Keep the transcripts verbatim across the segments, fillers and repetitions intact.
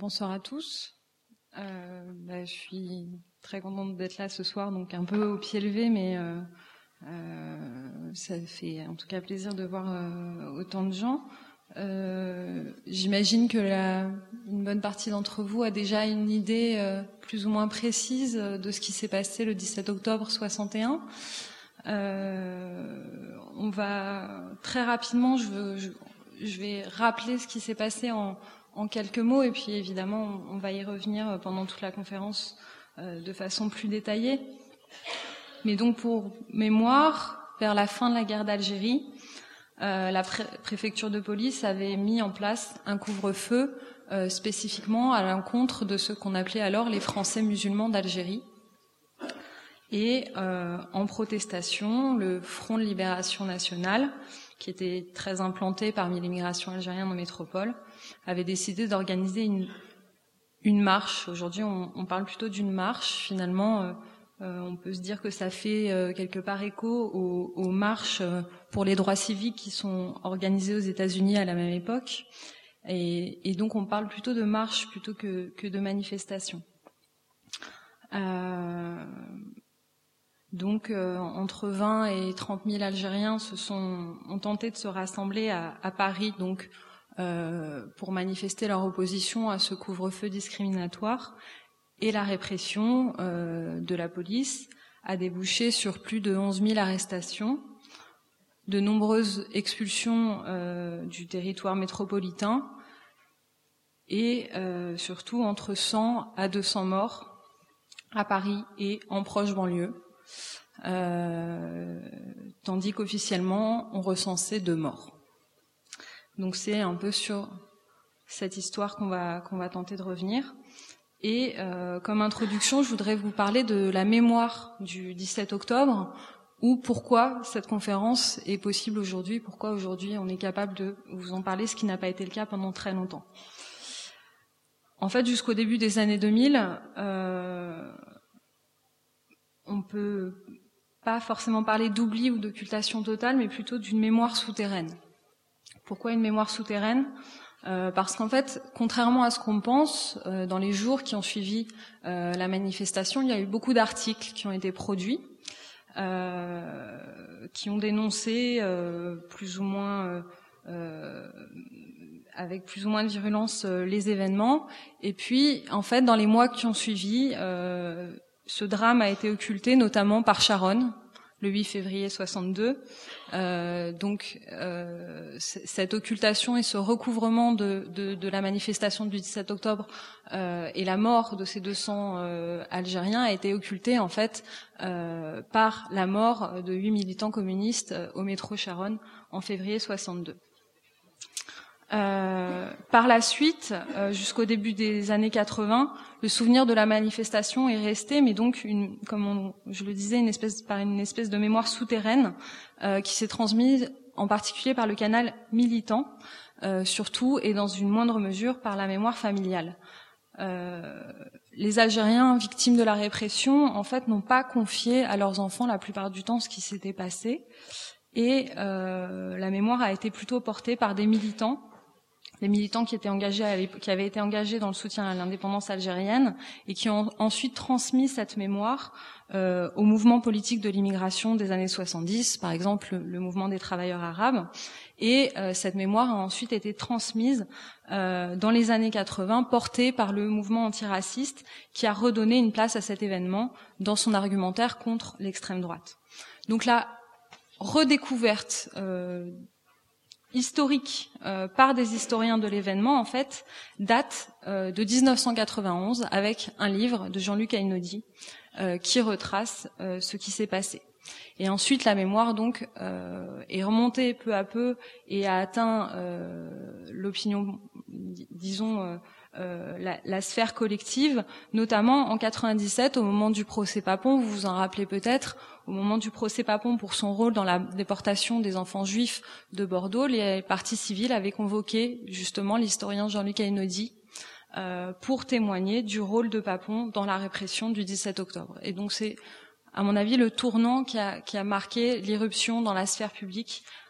bonsoir à tous. Euh, bah, je suis très contente d'être là ce soir, donc un peu au pied levé, mais euh, euh, ça fait en tout cas plaisir de voir euh, autant de gens. Euh, j'imagine que la, une bonne partie d'entre vous a déjà une idée euh, plus ou moins précise de ce qui s'est passé le dix-sept octobre soixante et un. Euh, on va très rapidement, je, veux, je, je vais rappeler ce qui s'est passé en, en quelques mots, et puis évidemment on, on va y revenir pendant toute la conférence euh, de façon plus détaillée. Mais donc pour mémoire, vers la fin de la guerre d'Algérie, euh, la pré- préfecture de police avait mis en place un couvre-feu euh, spécifiquement à l'encontre de ce qu'on appelait alors les Français musulmans d'Algérie. Et euh, en protestation, le Front de Libération Nationale, qui était très implanté parmi l'immigration algérienne en métropole, avait décidé d'organiser une, une marche. Aujourd'hui, on, on parle plutôt d'une marche. Finalement, euh, euh, on peut se dire que ça fait euh, quelque part écho aux, aux marches euh, pour les droits civiques qui sont organisées aux États-Unis à la même époque. Et, et donc, on parle plutôt de marche plutôt que, que de manifestation. Euh, Donc, euh, entre vingt et trente mille Algériens se sont, ont tenté de se rassembler à, à Paris, donc euh, pour manifester leur opposition à ce couvre-feu discriminatoire. Et la répression euh, de la police a débouché sur plus de onze mille arrestations, de nombreuses expulsions euh, du territoire métropolitain et euh, surtout entre cent à deux cents morts à Paris et en proche banlieue. Euh, tandis qu'officiellement on recensait deux morts. Donc c'est un peu sur cette histoire qu'on va qu'on va tenter de revenir. Et euh, comme introduction, je voudrais vous parler de la mémoire du dix-sept octobre, ou pourquoi cette conférence est possible aujourd'hui, pourquoi aujourd'hui on est capable de vous en parler, ce qui n'a pas été le cas pendant très longtemps. En fait, jusqu'au début des années deux mille, euh, on peut pas forcément parler d'oubli ou d'occultation totale, mais plutôt d'une mémoire souterraine. Pourquoi une mémoire souterraine ? euh, Parce qu'en fait, contrairement à ce qu'on pense, euh, dans les jours qui ont suivi euh, la manifestation, il y a eu beaucoup d'articles qui ont été produits, euh, qui ont dénoncé euh, plus ou moins, euh, euh, avec plus ou moins de virulence, euh, les événements. Et puis, en fait, dans les mois qui ont suivi, euh, ce drame a été occulté notamment par Sharon, le huit février soixante-deux. Euh, donc, euh, c- cette occultation et ce recouvrement de, de, de la manifestation du dix-sept octobre euh, et la mort de ces deux cents euh, Algériens a été occulté en fait euh, par la mort de huit militants communistes euh, au métro Sharon en février soixante-deux. Euh, par la suite, euh, jusqu'au début des années quatre-vingts, le souvenir de la manifestation est resté, mais donc, une, comme on, je le disais, une espèce, par une espèce de mémoire souterraine euh, qui s'est transmise en particulier par le canal militant, euh, surtout et dans une moindre mesure par la mémoire familiale. Euh, les Algériens victimes de la répression, en fait, n'ont pas confié à leurs enfants la plupart du temps ce qui s'était passé, et euh, la mémoire a été plutôt portée par des militants. Les militants qui étaient engagés à qui avaient été engagés dans le soutien à l'indépendance algérienne et qui ont ensuite transmis cette mémoire euh, au mouvement politique de l'immigration des années soixante-dix, par exemple le, le mouvement des travailleurs arabes. Et euh, cette mémoire a ensuite été transmise euh, dans les années quatre-vingts, portée par le mouvement antiraciste qui a redonné une place à cet événement dans son argumentaire contre l'extrême droite. Donc la redécouverte euh, historique euh, par des historiens de l'événement, en fait, date euh, de dix-neuf cent quatre-vingt-onze avec un livre de Jean-Luc Einaudi euh, qui retrace euh, ce qui s'est passé. Et ensuite, la mémoire donc euh, est remontée peu à peu et a atteint euh, l'opinion, disons, euh, euh, la, la sphère collective, notamment en quatre-vingt-dix-sept, au moment du procès Papon, vous vous en rappelez peut-être, au moment du procès Papon pour son rôle dans la déportation des enfants juifs de Bordeaux, les partis civils avaient convoqué justement l'historien Jean-Luc Einaudi euh, pour témoigner du rôle de Papon dans la répression du dix-sept octobre. Et donc c'est, à mon avis, le tournant qui a, qui a marqué l'irruption dans la sphère publique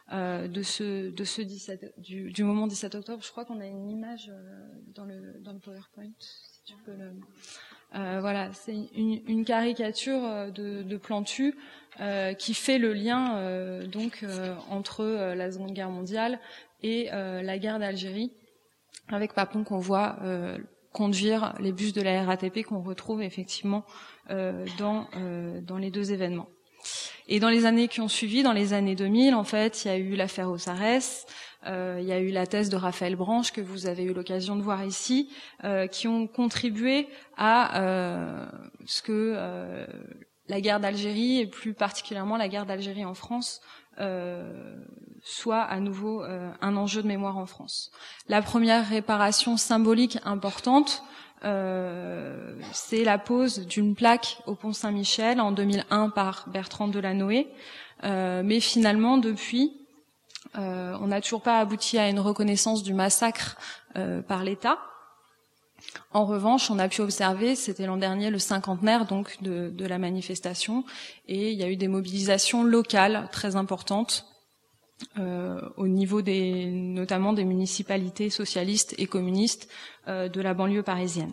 euh, de ce de ce dix-sept du, du moment dix-sept octobre. Je crois qu'on a une image euh, dans le dans le PowerPoint, si tu peux le. Euh, voilà, c'est une, une caricature de, de Plantu euh, qui fait le lien euh, donc euh, entre euh, la Seconde Guerre mondiale et euh, la guerre d'Algérie, avec Papon qu'on voit euh, conduire les bus de la R A T P qu'on retrouve effectivement euh, dans euh, dans les deux événements. Et dans les années qui ont suivi, dans les années deux mille, en fait, il y a eu l'affaire Osarès, euh, il y a eu la thèse de Raphaël Branche que vous avez eu l'occasion de voir ici, euh, qui ont contribué à euh, ce que euh, la guerre d'Algérie, et plus particulièrement la guerre d'Algérie en France, euh, soit à nouveau euh, un enjeu de mémoire en France. La première réparation symbolique importante, Euh, c'est la pose d'une plaque au pont Saint-Michel en deux mille un par Bertrand Delanoë, euh, mais finalement depuis euh, on n'a toujours pas abouti à une reconnaissance du massacre euh, par l'État. En revanche, on a pu observer, c'était l'an dernier le cinquantenaire donc de, de la manifestation, et il y a eu des mobilisations locales très importantes euh, au niveau des, notamment des municipalités socialistes et communistes euh, de la banlieue parisienne.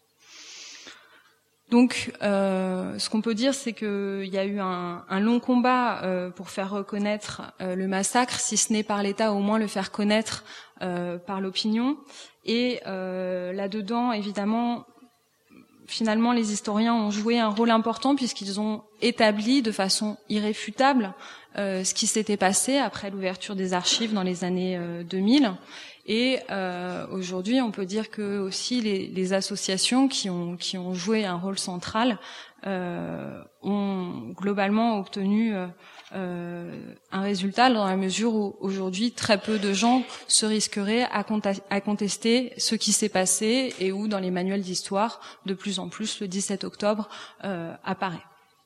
Donc, euh, ce qu'on peut dire, c'est qu'il y a eu un, un long combat euh, pour faire reconnaître euh, le massacre, si ce n'est par l'État, au moins le faire connaître euh, par l'opinion. Et euh, là-dedans, évidemment, finalement, les historiens ont joué un rôle important puisqu'ils ont établi de façon irréfutable euh, ce qui s'était passé après l'ouverture des archives dans les années euh, deux mille. Et euh, aujourd'hui, on peut dire que aussi les, les associations qui ont qui ont joué un rôle central euh, ont globalement obtenu euh, euh, un résultat dans la mesure où aujourd'hui très peu de gens se risqueraient à, conta- à contester ce qui s'est passé et où dans les manuels d'histoire de plus en plus le dix-sept octobre euh, apparaît.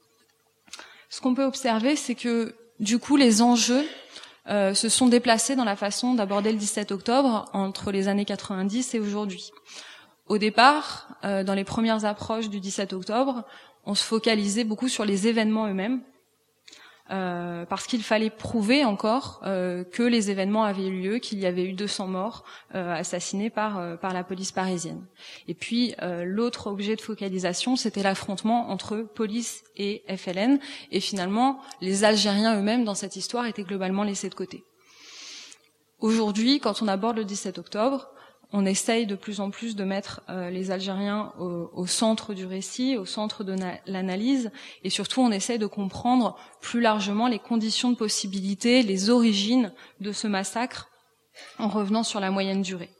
Ce qu'on peut observer, c'est que du coup les enjeux Euh, se sont déplacés dans la façon d'aborder le dix-sept octobre entre les années quatre-vingt-dix et aujourd'hui. Au départ, euh, dans les premières approches du dix-sept octobre, on se focalisait beaucoup sur les événements eux-mêmes, euh, parce qu'il fallait prouver encore euh, que les événements avaient eu lieu, qu'il y avait eu deux cents morts euh, assassinés par euh, par la police parisienne. Et puis euh, l'autre objet de focalisation, c'était l'affrontement entre police et F L N, et finalement les Algériens eux-mêmes dans cette histoire étaient globalement laissés de côté. Aujourd'hui, quand on aborde le dix-sept octobre, on essaye de plus en plus de mettre euh, les Algériens au, au centre du récit, au centre de na- l'analyse, et surtout on essaye de comprendre plus largement les conditions de possibilité, les origines de ce massacre, en revenant sur la moyenne durée.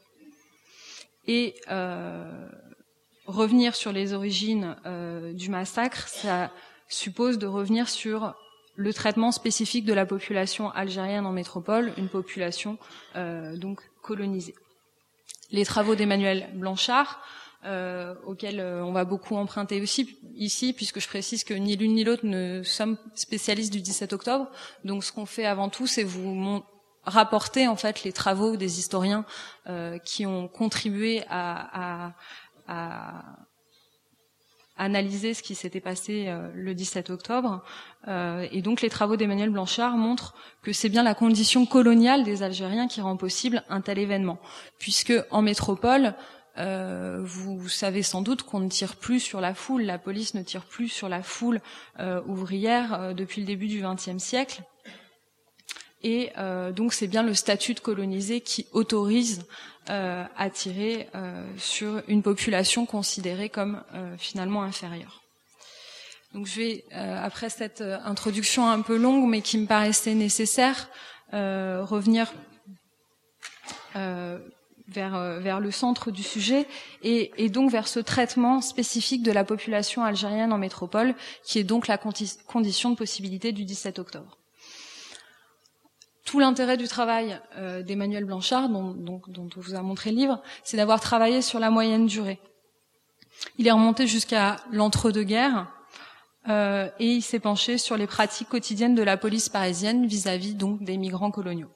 Et euh, revenir sur les origines euh, du massacre, ça suppose de revenir sur le traitement spécifique de la population algérienne en métropole, une population euh, donc colonisée. Les travaux d'Emmanuel Blanchard, euh, auxquels euh, on va beaucoup emprunter aussi ici, puisque je précise que ni l'une ni l'autre ne sommes spécialistes du dix-sept octobre. Donc ce qu'on fait avant tout, c'est vous mon- rapporter en fait les travaux des historiens euh, qui ont contribué à, à, à analyser ce qui s'était passé euh, le dix-sept octobre. Euh, et donc les travaux d'Emmanuel Blanchard montrent que c'est bien la condition coloniale des Algériens qui rend possible un tel événement. Puisque en métropole, euh, vous, vous savez sans doute qu'on ne tire plus sur la foule, la police ne tire plus sur la foule euh, ouvrière euh, depuis le début du vingtième siècle. Et euh, donc c'est bien le statut de colonisé qui autorise euh, à tirer euh, sur une population considérée comme euh, finalement inférieure. Donc je vais, euh, après cette euh, introduction un peu longue mais qui me paraissait nécessaire, euh, revenir euh, vers, euh, vers le centre du sujet et, et donc vers ce traitement spécifique de la population algérienne en métropole qui est donc la condi- condition de possibilité du dix-sept octobre. Tout l'intérêt du travail euh, d'Emmanuel Blanchard, dont, dont, dont on vous a montré le livre, c'est d'avoir travaillé sur la moyenne durée. Il est remonté jusqu'à l'entre-deux-guerres euh, et il s'est penché sur les pratiques quotidiennes de la police parisienne vis-à-vis donc des migrants coloniaux.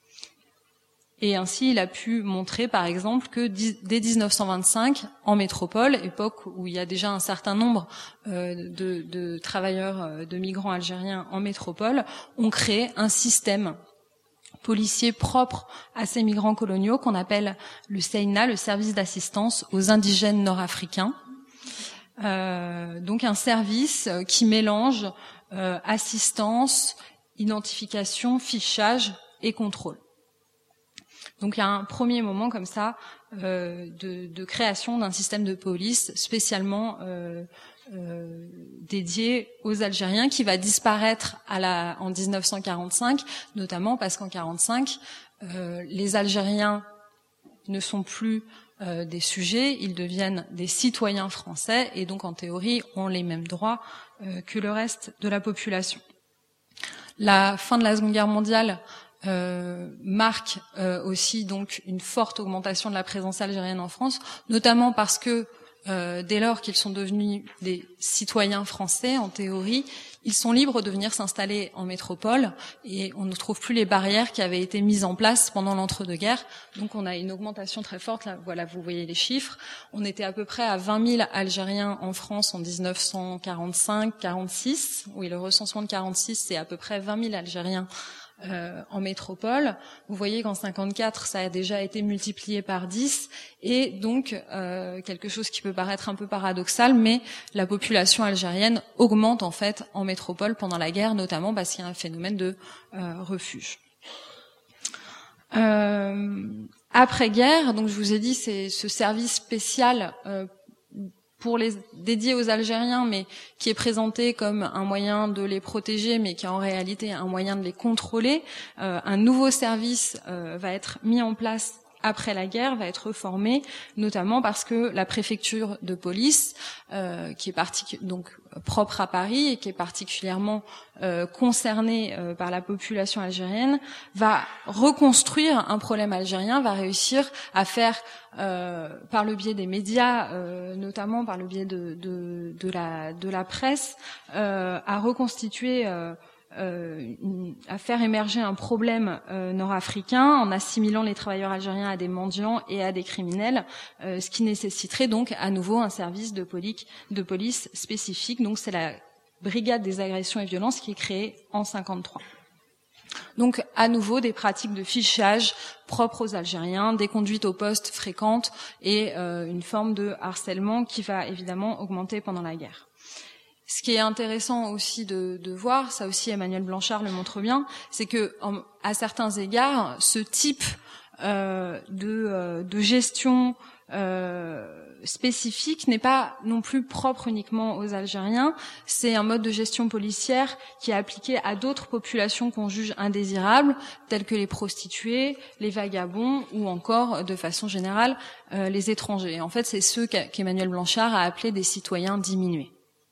Et ainsi, il a pu montrer, par exemple, que dès dix-neuf cent vingt-cinq, en métropole, époque où il y a déjà un certain nombre euh, de, de travailleurs, de migrants algériens en métropole, on crée un système policier propre à ces migrants coloniaux qu'on appelle le S E I N A, le service d'assistance aux indigènes nord-africains. Euh, donc un service qui mélange euh, assistance, identification, fichage et contrôle. Donc il y a un premier moment comme ça euh, de, de création d'un système de police spécialement euh, euh, dédié aux Algériens qui va disparaître à la, en dix-neuf cent quarante-cinq, notamment parce qu'en quarante-cinq, euh, les Algériens ne sont plus euh, des sujets, ils deviennent des citoyens français et donc en théorie ont les mêmes droits euh, que le reste de la population. La fin de la Seconde Guerre mondiale Euh, marque euh, aussi donc une forte augmentation de la présence algérienne en France, notamment parce que euh, dès lors qu'ils sont devenus des citoyens français, en théorie, ils sont libres de venir s'installer en métropole et on ne trouve plus les barrières qui avaient été mises en place pendant l'entre-deux-guerres. Donc on a une augmentation très forte. Là, voilà, vous voyez les chiffres. On était à peu près à vingt mille Algériens en France en dix-neuf cent quarante-cinq quarante-six. Oui, le recensement de quarante-six, c'est à peu près vingt mille Algériens Euh, en métropole. Vous voyez qu'en cinquante-quatre, ça a déjà été multiplié par dix, et donc euh, quelque chose qui peut paraître un peu paradoxal, mais la population algérienne augmente en fait en métropole pendant la guerre, notamment parce qu'il y a un phénomène de euh, refuge. Euh, après-guerre, donc je vous ai dit, c'est ce service spécial euh, pour les dédié aux Algériens, mais qui est présenté comme un moyen de les protéger, mais qui est en réalité un moyen de les contrôler. Euh, un nouveau service euh, va être mis en place après la guerre, va être formé, notamment parce que la préfecture de police, euh, qui est partic- donc propre à Paris et qui est particulièrement euh, concernée euh, par la population algérienne, va reconstruire un problème algérien, va réussir à faire Euh, par le biais des médias, euh, notamment par le biais de, de, de, la, de la presse, euh, à reconstituer, euh, euh, une, à faire émerger un problème euh, nord-africain en assimilant les travailleurs algériens à des mendiants et à des criminels, euh, ce qui nécessiterait donc à nouveau un service de police, de police spécifique. Donc c'est la brigade des agressions et violences qui est créée en cinquante-trois. Donc, à nouveau, des pratiques de fichage propres aux Algériens, des conduites au poste fréquentes et euh, une forme de harcèlement qui va évidemment augmenter pendant la guerre. Ce qui est intéressant aussi de, de voir, ça aussi Emmanuel Blanchard le montre bien, c'est que en, à certains égards, ce type euh, de, euh, de gestion euh, spécifique n'est pas non plus propre uniquement aux Algériens. C'est un mode de gestion policière qui est appliqué à d'autres populations qu'on juge indésirables, telles que les prostituées, les vagabonds ou encore, de façon générale, euh, les étrangers. En fait, c'est ceux qu'Emmanuel Blanchard a appelés des citoyens diminués.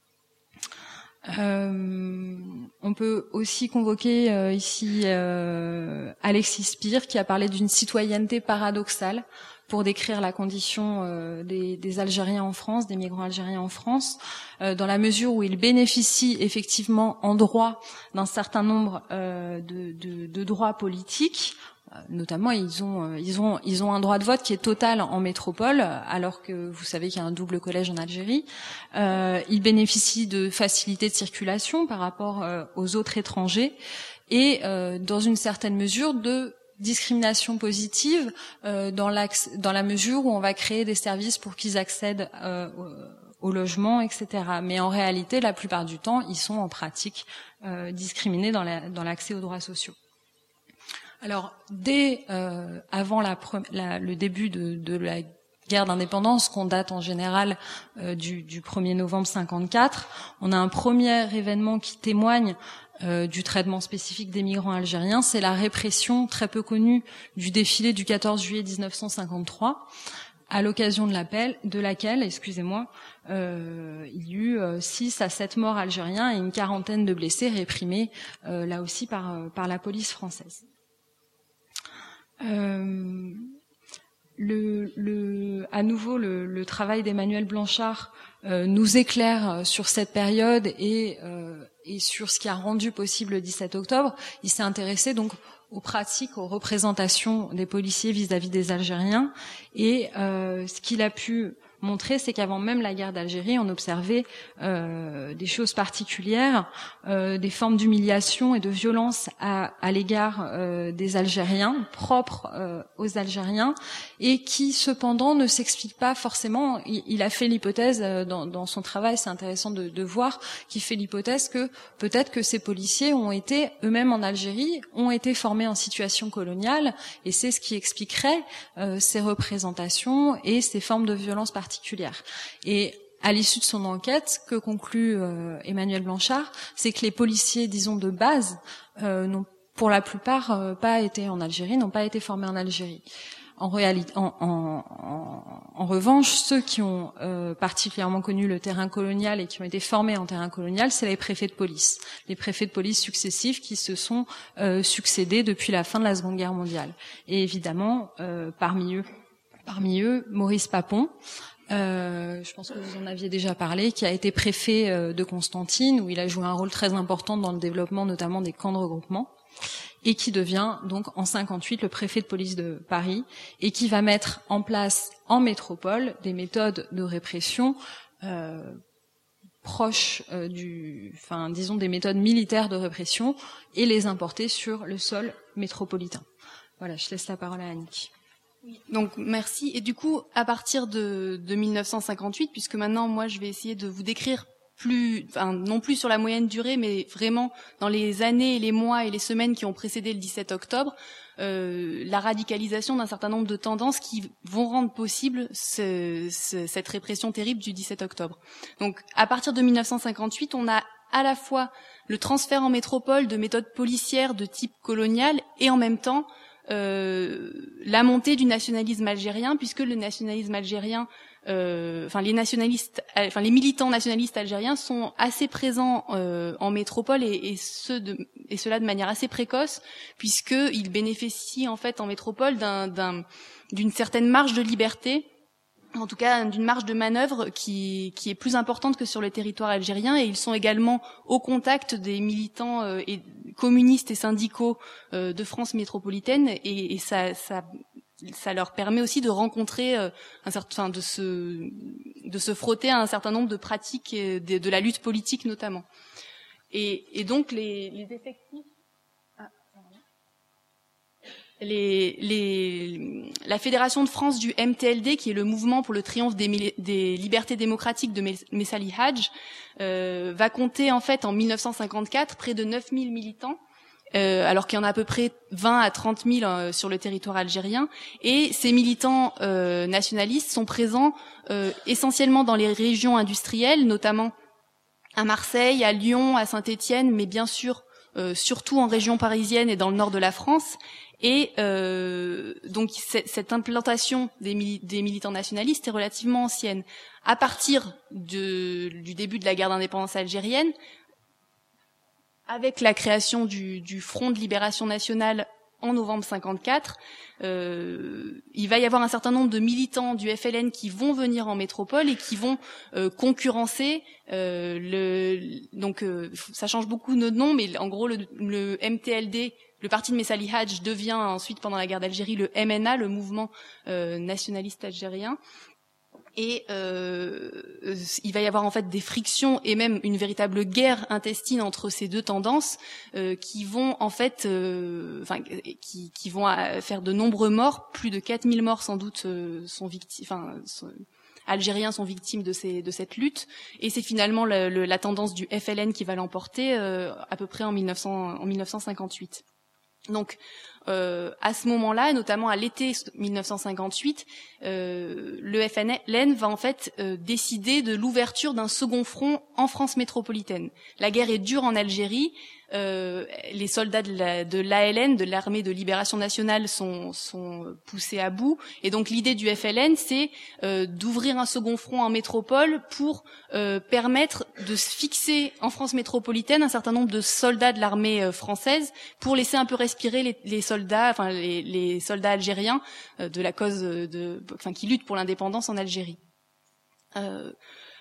Euh, on peut aussi convoquer euh, ici euh, Alexis Spire qui a parlé d'une citoyenneté paradoxale pour décrire la condition euh, des, des Algériens en France, des migrants algériens en France, euh, dans la mesure où ils bénéficient effectivement en droit d'un certain nombre euh, de, de, de droits politiques. Notamment, ils ont, ils ont, ils ont un droit de vote qui est total en métropole, alors que vous savez qu'il y a un double collège en Algérie. Euh, ils bénéficient de facilités de circulation par rapport euh, aux autres étrangers et, euh, dans une certaine mesure, de discrimination positive euh, dans, l'axe, dans la mesure où on va créer des services pour qu'ils accèdent euh, au, au logement, et cetera. Mais en réalité, la plupart du temps, ils sont en pratique euh, discriminés dans, la, dans l'accès aux droits sociaux. Alors, dès euh, avant la, la, le début de, de la guerre d'indépendance, qu'on date en général euh, du, du premier novembre cinquante-quatre, on a un premier événement qui témoigne euh, du traitement spécifique des migrants algériens, c'est la répression très peu connue du défilé du quatorze juillet dix-neuf cent cinquante-trois, à l'occasion de, l'appel, de laquelle, excusez-moi, euh, il y eut euh, six à sept morts algériens et une quarantaine de blessés réprimés euh, là aussi par, euh, par la police française. Euh, le, le, à nouveau, le, le travail d'Emmanuel Blanchard euh, nous éclaire sur cette période et, euh, et sur ce qui a rendu possible le dix-sept octobre. Il s'est intéressé donc aux pratiques, aux représentations des policiers vis-à-vis des Algériens et euh, ce qu'il a pu montrer, c'est qu'avant même la guerre d'Algérie, on observait euh, des choses particulières, euh, des formes d'humiliation et de violence à, à l'égard euh, des Algériens, propres euh, aux Algériens, et qui cependant ne s'expliquent pas forcément. Il, il a fait l'hypothèse euh, dans, dans son travail, c'est intéressant de, de voir, qu'il fait l'hypothèse que peut-être que ces policiers ont été eux-mêmes en Algérie, ont été formés en situation coloniale, et c'est ce qui expliquerait euh, ces représentations et ces formes de violence particulières. Et à l'issue de son enquête, que conclut euh, Emmanuel Blanchard, c'est que les policiers, disons de base, euh, n'ont pour la plupart euh, pas été en Algérie, n'ont pas été formés en Algérie. En, réalité, en, en, en, en revanche, ceux qui ont euh, particulièrement connu le terrain colonial et qui ont été formés en terrain colonial, c'est les préfets de police, les préfets de police successifs qui se sont euh, succédés depuis la fin de la Seconde Guerre mondiale. Et évidemment, euh, parmi eux, parmi eux, Maurice Papon. Euh, je pense que vous en aviez déjà parlé, qui a été préfet euh, de Constantine, où il a joué un rôle très important dans le développement notamment des camps de regroupement, et qui devient donc en cinquante-huit le préfet de police de Paris, et qui va mettre en place en métropole des méthodes de répression euh, proches euh, du, enfin disons des méthodes militaires de répression, et les importer sur le sol métropolitain. Voilà, je laisse la parole à Annick. Oui, donc merci. Et du coup, à partir de, de mille neuf cent cinquante-huit, puisque maintenant moi je vais essayer de vous décrire plus, enfin non plus sur la moyenne durée, mais vraiment dans les années, les mois et les semaines qui ont précédé le dix-sept octobre, euh, la radicalisation d'un certain nombre de tendances qui vont rendre possible ce, ce, cette répression terrible du dix-sept octobre. Donc à partir de mille neuf cent cinquante-huit, on a à la fois le transfert en métropole de méthodes policières de type colonial et en même temps Euh, la montée du nationalisme algérien, puisque le nationalisme algérien, euh, enfin les nationalistes, enfin les militants nationalistes algériens sont assez présents euh, en métropole et, et, ce de, et cela de manière assez précoce, puisque ils bénéficient en fait en métropole d'un, d'un, d'une certaine marge de liberté. En tout cas, d'une marge de manœuvre qui, qui est plus importante que sur le territoire algérien, et ils sont également au contact des militants euh, et communistes et syndicaux euh, de France métropolitaine, et, et ça, ça, ça leur permet aussi de rencontrer euh, un certain, enfin, de se, de se frotter à un certain nombre de pratiques de, de la lutte politique notamment. Et, et donc les, les effectifs. Les, les, la Fédération de France du M T L D, qui est le mouvement pour le triomphe des, des libertés démocratiques de Messali Hadj, euh, va compter en fait en mille neuf cent cinquante-quatre près de neuf mille militants, euh, alors qu'il y en a à peu près vingt à trente mille euh, sur le territoire algérien. Et ces militants euh, nationalistes sont présents euh, essentiellement dans les régions industrielles, notamment à Marseille, à Lyon, à Saint-Étienne, mais bien sûr euh, surtout en région parisienne et dans le nord de la France. Et euh, donc cette implantation des, mili- des militants nationalistes est relativement ancienne. À partir de, du début de la guerre d'indépendance algérienne, avec la création du, du Front de libération nationale en novembre cinquante-quatre, euh, il va y avoir un certain nombre de militants du F L N qui vont venir en métropole et qui vont euh, concurrencer euh, le. Donc euh, ça change beaucoup de nom, mais en gros le, le M T L D. Le parti de Messali Hadj devient ensuite, pendant la guerre d'Algérie, le M N A, le mouvement euh, nationaliste algérien. Et euh, il va y avoir en fait des frictions et même une véritable guerre intestine entre ces deux tendances euh, qui vont en fait, euh, enfin, qui, qui vont faire de nombreux morts. Plus de quatre mille morts sans doute euh, sont victimes. Enfin, sont, Algériens sont victimes de, ces, de cette lutte, et c'est finalement le, le, la tendance du F L N qui va l'emporter euh, à peu près en, mille neuf cents, en mille neuf cent cinquante-huit. Donc, euh, à ce moment-là, et notamment à l'été mille neuf cent cinquante-huit, euh, le F L N va en fait euh, décider de l'ouverture d'un second front en France métropolitaine. La guerre est dure en Algérie. Euh, les soldats de la, de l'A L N, de l'armée de libération nationale, sont, sont poussés à bout. Et donc l'idée du F L N, c'est euh, d'ouvrir un second front en métropole pour euh, permettre de se fixer en France métropolitaine un certain nombre de soldats de l'armée euh, française pour laisser un peu respirer les, les soldats, enfin les, les soldats algériens euh, de la cause de, enfin qui luttent pour l'indépendance en Algérie. Euh,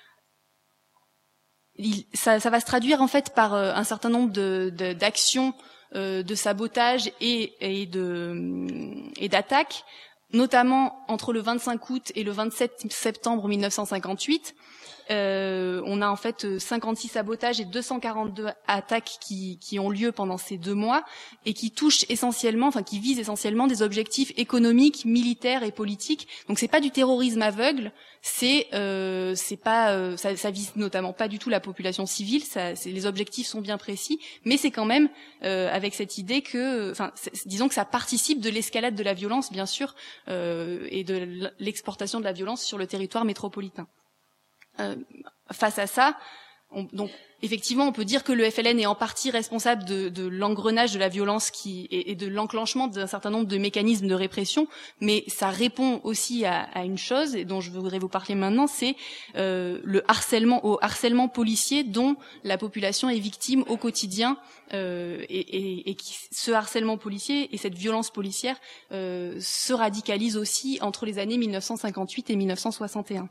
Il, ça, ça va se traduire en fait par euh, un certain nombre de, de, d'actions euh, de sabotage et, et, de, et d'attaques notamment entre le vingt-cinq août et le vingt-sept septembre mille neuf cent cinquante-huit. Euh, on a en fait cinquante-six sabotages et deux cent quarante-deux attaques qui, qui ont lieu pendant ces deux mois et qui touchent essentiellement, enfin qui visent essentiellement des objectifs économiques, militaires et politiques. Donc c'est pas du terrorisme aveugle, c'est euh, c'est pas euh, ça, ça vise notamment pas du tout la population civile. Ça, c'est, les objectifs sont bien précis, mais c'est quand même euh, avec cette idée que, enfin, disons que ça participe de l'escalade de la violence, bien sûr, euh, et de l'exportation de la violence sur le territoire métropolitain. Euh, face à ça, on, donc effectivement, on peut dire que le F L N est en partie responsable de, de l'engrenage de la violence qui, et, et de l'enclenchement d'un certain nombre de mécanismes de répression, mais ça répond aussi à, à une chose, et dont je voudrais vous parler maintenant, c'est euh, le harcèlement, au harcèlement policier dont la population est victime au quotidien, euh, et, et, et qui, ce harcèlement policier et cette violence policière euh, se radicalise aussi entre les années mille neuf cent cinquante-huit et mille neuf cent soixante et un.